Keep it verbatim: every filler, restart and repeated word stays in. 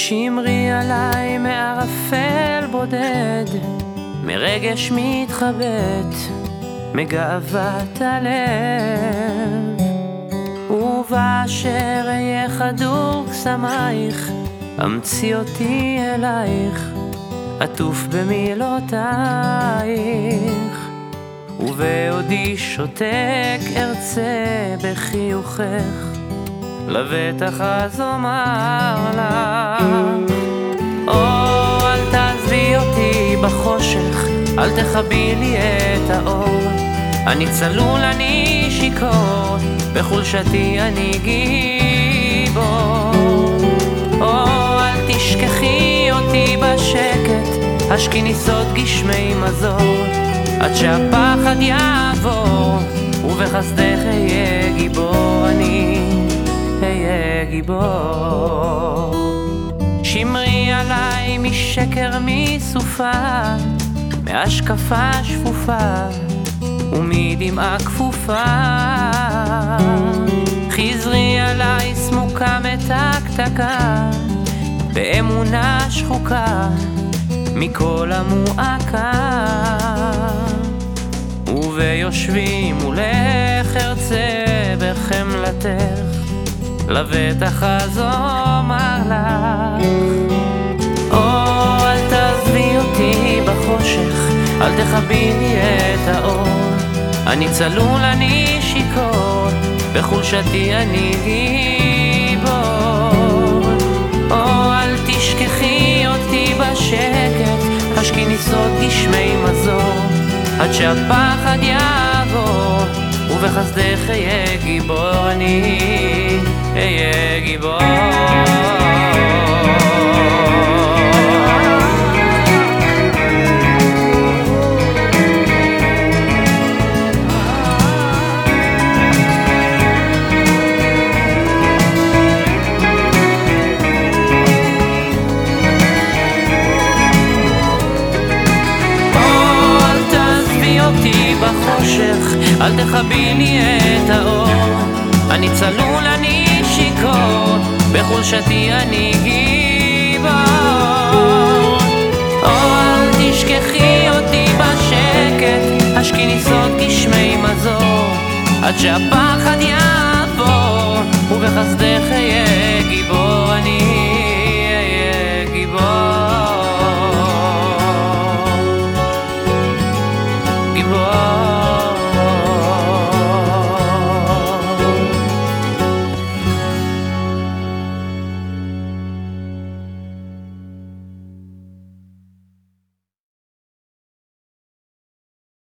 שמרי עליי מערפל בודד, מרגש מתחבט, מגאוות הלב. ובאשר אהיה חדור קסמייך, אמציא אותי אלייך, עטוף במילותייך. ובעודי שותק ארצה בחיוכך, לבטח אז אומר לך, או אל תעזבי אותי בחושך, אל תכבי לי את האור. אני צלול, אני שיכור, בחולשתי אני גיבור. או אל תשכחי אותי בשקט, השקי ניסות גשמי מזור, עד שהפחד יעבור, ובחסדך אהיה גיבור אני, אהיה גיבור. שמרי עליי משקר מסופה, מהשקפה שפופה ומדמעה כפופה. חזרי עליי סמוקה מתקתקה, באמונה שחוקה מכל המועקה. וביושבי מולך ארצה בחמלתך, לבטח אז אומר לך, או אל תעזבי אותי בחושך, אל תכבי לי את האור. אני צלול, אני שיכור, בחולשתי אני גיבור. או אל תשכחי אותי בשקט, השקי ניסות גשמי מזור, עד שהפחד יעבור, ובחסדך אהיה גיבור אני, אהיה גיבור. בחושך, אל תכבי לי את האור. אני צלול, אני שיכור, בחולשתי אני גיבור. או אל תשכחי אותי בשקט, השקי ניסות גשמי מזור, עד שהפחד יעבור, ובחסדך אהיה גיבור אני, אהיה גיבור. גיבור